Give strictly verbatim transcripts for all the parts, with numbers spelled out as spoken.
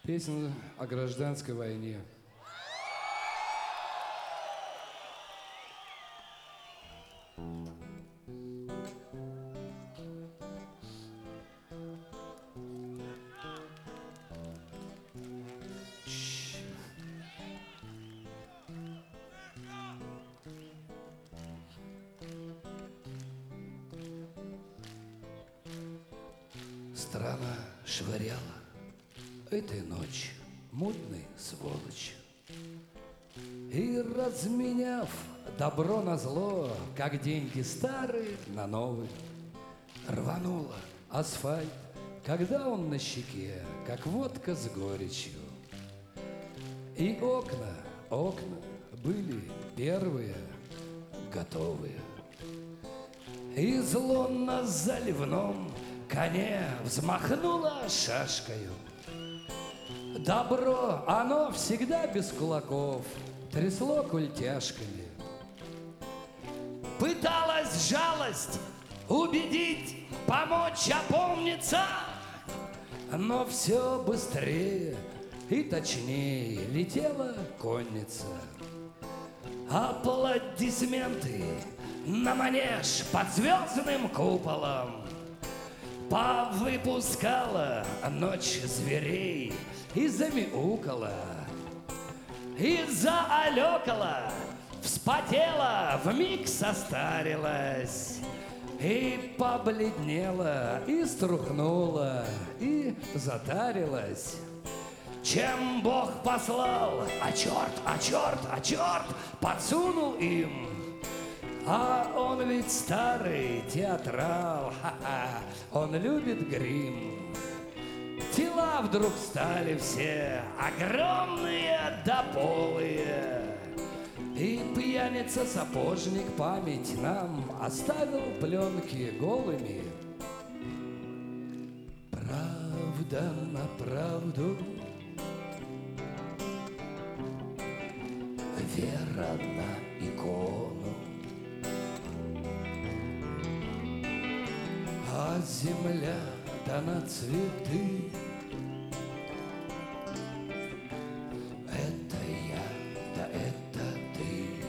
Песня о гражданской войне. Страна швыряла этой ночью мутной сволочь. И разменяв добро на зло, как деньги старые на новые, рванула асфальт, когда он на щеке, как водка с горечью. И окна, окна были первые, готовые. И зло на заливном коне взмахнуло шашкою. Добро, оно всегда без кулаков, трясло культяшками. Пыталась жалость убедить, помочь опомниться, но все быстрее и точнее летела конница. Аплодисменты на манеж под звездным куполом повыпускала ночь зверей и замяукала, и заалекала, вспотела, вмиг состарилась, и побледнела, и струхнула, и затарилась. Чем Бог послал, а черт, а черт, а черт подсунул им. А он ведь старый театрал, ха-ха, он любит грим. Тела вдруг стали все огромные да полые, и пьяница-сапожник память нам оставил пленки голыми. Правда на правду, вера на икону, а земля да на цветы. Это я, да это ты.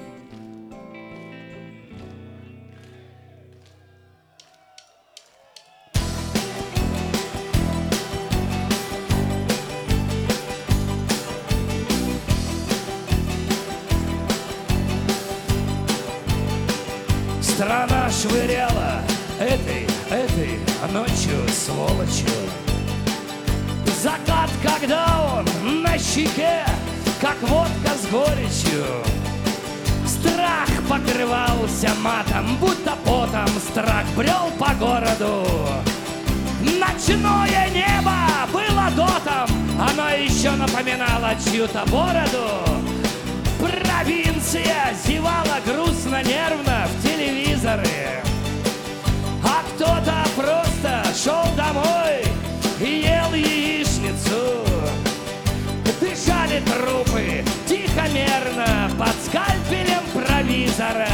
Страна швыряла этой, этой ночью сволочью. Закат, когда он на щеке, как водка с горечью. Страх покрывался матом, будто потом страх брел по городу. Ночное небо было дотом, оно еще напоминало чью-то бороду. Провинция зевала грустно-нервно в телевизоры, а кто-то просто шел домой и ел яичницу. Дышали трупы тихо-мерно под скальпелем провизора,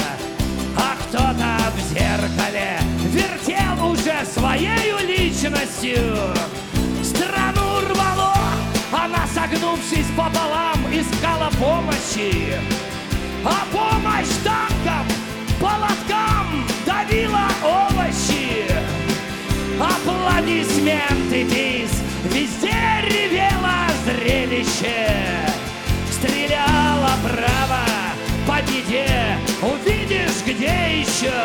а кто-то в зеркале вертел уже своею личностью. Страну рвало, она, согнувшись пополам, искала помощи, а помощь танкам, полоткам давила овощи. Аплодисменты, бис, везде ревело зрелище. Стреляла право по беде, увидишь, где еще.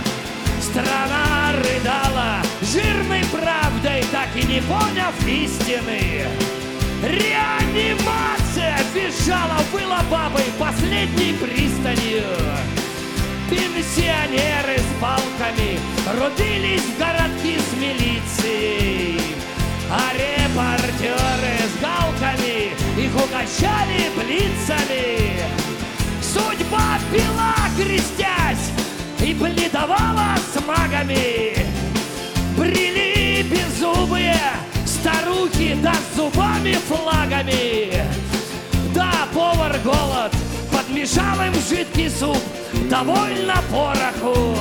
Страна рыдала жирной правдой, так и не поняв истины. Реанимация визжала, была бабой последней пристанью. Пенсионеры с палками рубились в городки с милицией, а репортеры с галками их угощали блицами. Судьба пила, крестясь, и бледовала с магами. Брели беззубые старухи, да с зубами флагами. Да, повар голод подмешал им жидкий суп, довольно пороху.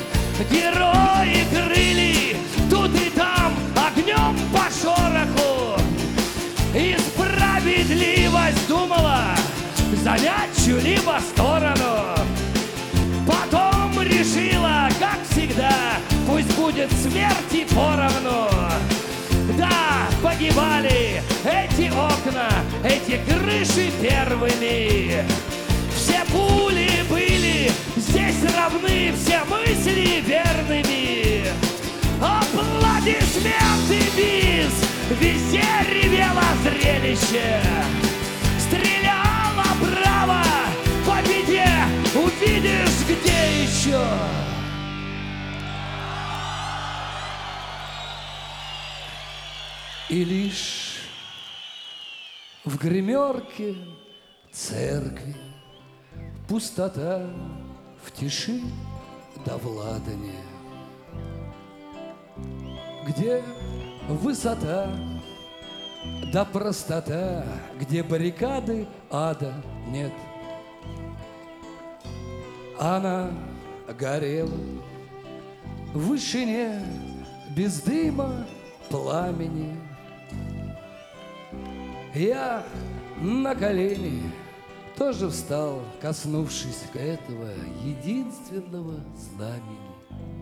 Герои крыли тут и там огнем по шороху. И справедливость думала занять чью-либо сторону. Потом решила, как всегда, пусть будет смерти поровну. Да, погибали эти окна, эти крыши первыми. Все пули были здесь равны, все мысли верными. Аплодисменты бис, везде ревело зрелище. Стреляла браво, победе увидишь где еще. И лишь в гримерке церкви пустота в тиши да владане, где высота да простота, где баррикады ада нет. Она горела в вышине без дыма пламени. Я на колени тоже встал, коснувшись этого единственного знамени.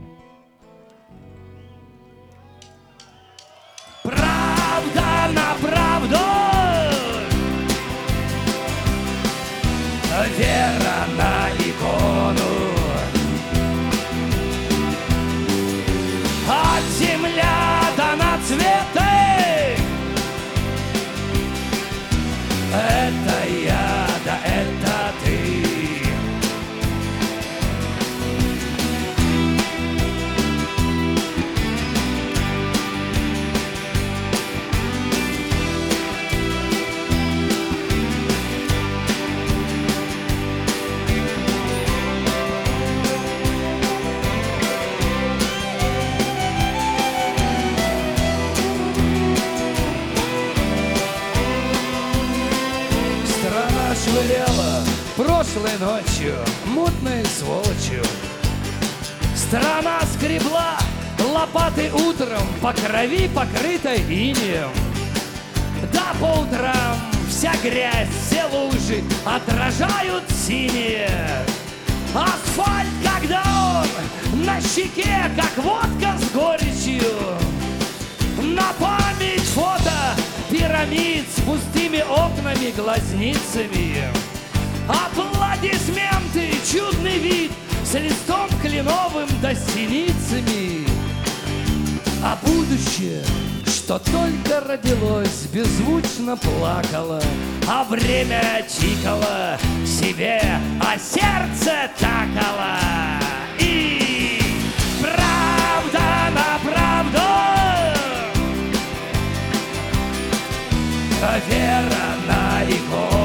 Правда на правду, вера на икону. От земля до на цветы. Это я, да это ты. Швыряла прошлой ночью мутной сволочью. Страна скребла лопатой утром по крови, покрытой инеем. Да по утрам вся грязь, все лужи отражают синие. Асфальт, когда он на щеке, как водка с горечью. На память фото пирамид с пустыми окнами, глазницами. Аплодисменты, чудный вид с листом кленовым да синицами. А будущее, что только родилось, беззвучно плакало, а время тикало себе, а сердце такало. И правда на правду, вера на икону.